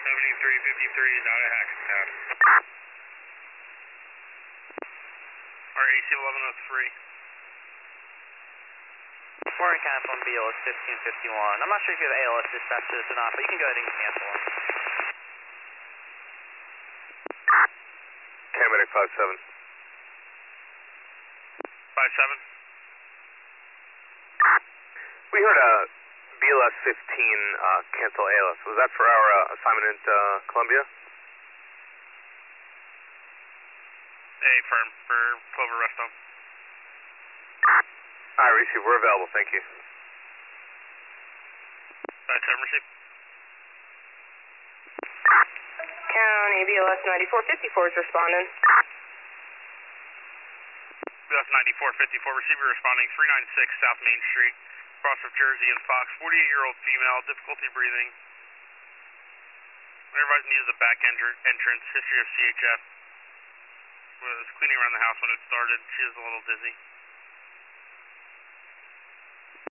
7353 is out of Hackensack. RAC 1103. Morning, cancel on BLS 1551. I'm not sure if you have ALS dispatch to this or not, but you can go ahead and cancel them. Paramedic 57. 57. We heard a BLS 15 cancel ALS. Was that for our assignment at Columbia? Firm for Clover Rest Home. Alright, receive. We're available. Thank you. 57, receive. County BLS 9454 is responding. BLS 9454, receiver responding 396 South Main Street, cross of Jersey and Fox. 48-year-old female, difficulty breathing. Everybody's going to use the back entrance. History of CHF. Was cleaning around the house when it started. She is a little dizzy.